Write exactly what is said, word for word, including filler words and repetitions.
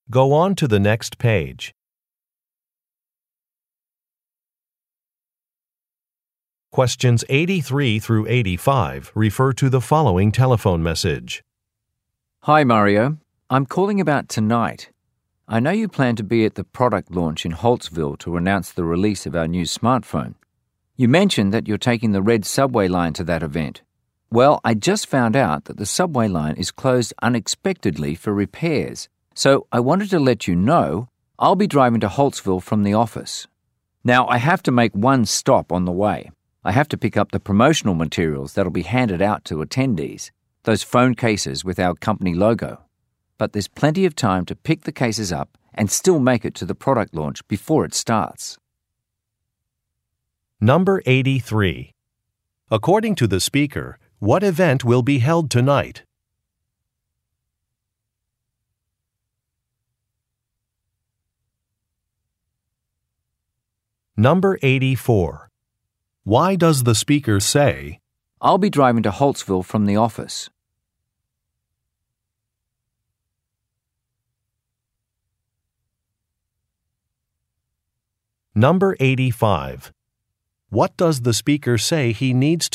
Go on to the next page. Questions eighty-three through eighty-five refer to the following telephone message. Hi Mario, I'm calling about tonight. I know you plan to be at the product launch in Holtzville to announce the release of our new smartphone. You mentioned that you're taking the red subway line to that event. Well, I just found out that the subway line is closed unexpectedly for repairs, so I wanted to let you know I'll be driving to Holtzville from the office. Now, I have to make one stop on the way. I have to pick up the promotional materials that'll be handed out to attendees, those phone cases with our company logo. But there's plenty of time to pick the cases up and still make it to the product launch before it starts. Number eighty-three. According to the speaker, what event will be held tonight? Number eighty-four. Why does the speaker say, I'll be driving to Holtzville from the office? Number eighty-five. What does the speaker say he needs